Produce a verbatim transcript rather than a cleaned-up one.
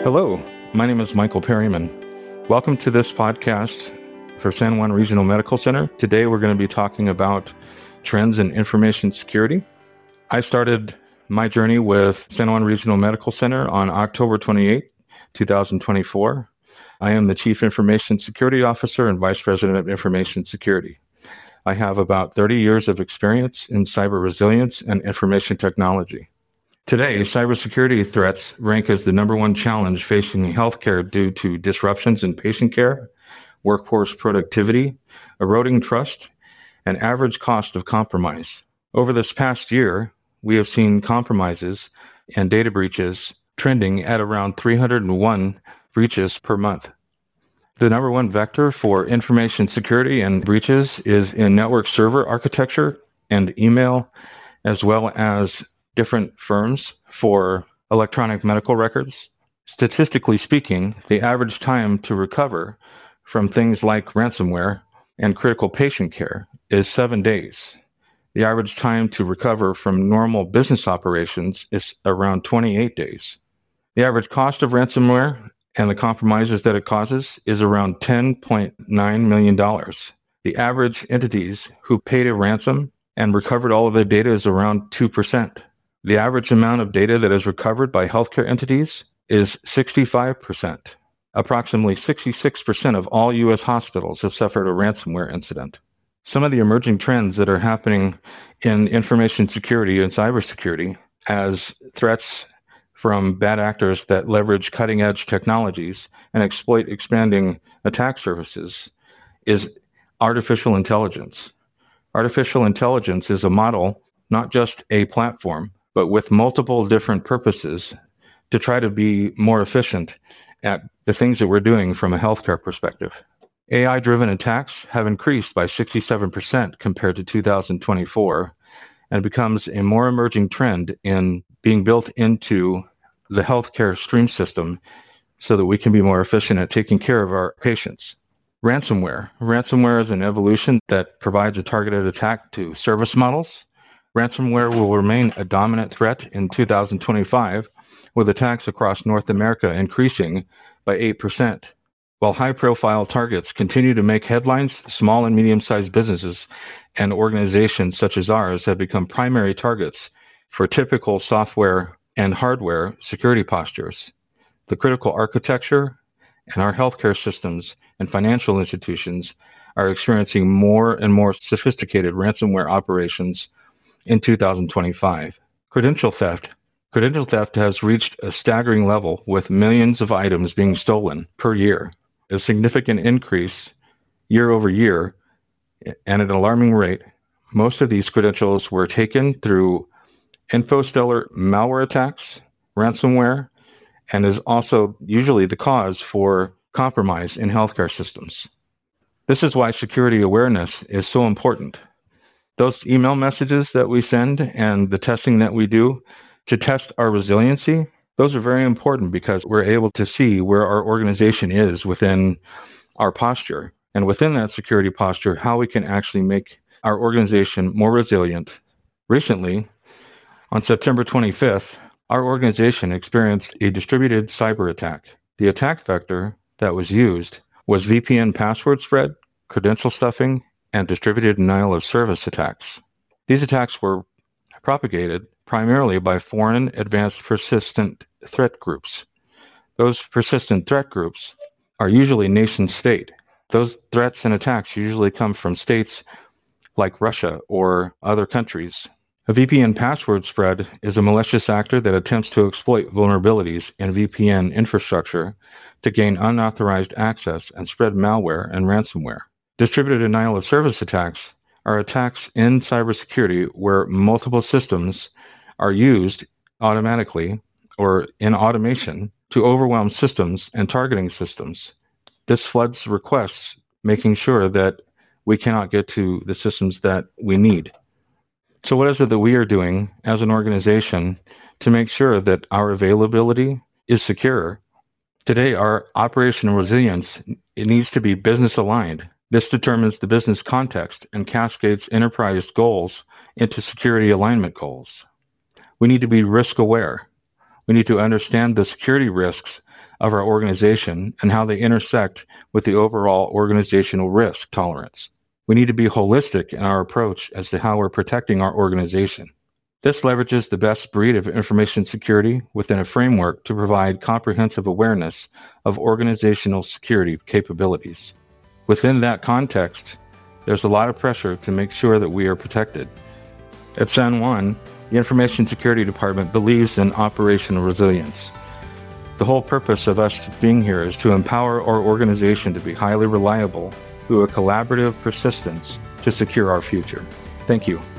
Hello, my name is Michael Perryman. Welcome to this podcast for San Juan Regional Medical Center. Today we're going to be talking about trends in information security. I started my journey with San Juan Regional Medical Center on October twenty-eighth, twenty twenty-four. I am the Chief Information Security Officer and Vice President of Information Security. I have about thirty years of experience in cyber resilience and information technology. Today, cybersecurity threats rank as the number one challenge facing healthcare due to disruptions in patient care, workforce productivity, eroding trust, and average cost of compromise. Over this past year, we have seen compromises and data breaches trending at around three hundred one breaches per month. The number one vector for information security and breaches is in network server architecture and email, as well as different firms for electronic medical records. Statistically speaking, the average time to recover from things like ransomware and critical patient care is seven days. The average time to recover from normal business operations is around twenty-eight days. The average cost of ransomware and the compromises that it causes is around ten point nine million dollars. The average entities who paid a ransom and recovered all of their data is around two percent. The average amount of data that is recovered by healthcare entities is sixty-five percent. Approximately sixty-six percent of all U S hospitals have suffered a ransomware incident. Some of the emerging trends that are happening in information security and cybersecurity as threats from bad actors that leverage cutting-edge technologies and exploit expanding attack surfaces is artificial intelligence. Artificial intelligence is a model, not just a platform, but with multiple different purposes to try to be more efficient at the things that we're doing from a healthcare perspective. A I-driven attacks have increased by sixty-seven percent compared to two thousand twenty-four and becomes a more emerging trend in being built into the healthcare stream system so that we can be more efficient at taking care of our patients. Ransomware. Ransomware is an evolution that provides a targeted attack to service models. Ransomware will remain a dominant threat in two thousand twenty-five, with attacks across North America increasing by eight percent. While high-profile targets continue to make headlines, small and medium-sized businesses and organizations such as ours have become primary targets for typical software and hardware security postures. The critical architecture and our healthcare systems and financial institutions are experiencing more and more sophisticated ransomware operations in two thousand twenty-five. Credential theft. Credential theft has reached a staggering level with millions of items being stolen per year, a significant increase year over year and at an alarming rate. Most of these credentials were taken through infostellar malware attacks, ransomware, and is also usually the cause for compromise in healthcare systems. This is why security awareness is so important. Those email messages that we send and the testing that we do to test our resiliency, those are very important because we're able to see where our organization is within our posture, and within that security posture, how we can actually make our organization more resilient. Recently, on September twenty-fifth, our organization experienced a distributed cyber attack. The attack vector that was used was V P N password spread, credential stuffing, and distributed denial of service attacks. These attacks were propagated primarily by foreign advanced persistent threat groups. Those persistent threat groups are usually nation state. Those threats and attacks usually come from states like Russia or other countries. A V P N password spread is a malicious actor that attempts to exploit vulnerabilities in V P N infrastructure to gain unauthorized access and spread malware and ransomware. Distributed denial of service attacks are attacks in cybersecurity where multiple systems are used automatically or in automation to overwhelm systems and targeting systems. This floods requests, making sure that we cannot get to the systems that we need. So what is it that we are doing as an organization to make sure that our availability is secure? Today, our operational resilience, it needs to be business aligned. This determines the business context and cascades enterprise goals into security alignment goals. We need to be risk aware. We need to understand the security risks of our organization and how they intersect with the overall organizational risk tolerance. We need to be holistic in our approach as to how we're protecting our organization. This leverages the best breed of information security within a framework to provide comprehensive awareness of organizational security capabilities. Within that context, there's a lot of pressure to make sure that we are protected. At San Juan, the Information Security Department believes in operational resilience. The whole purpose of us being here is to empower our organization to be highly reliable through a collaborative persistence to secure our future. Thank you.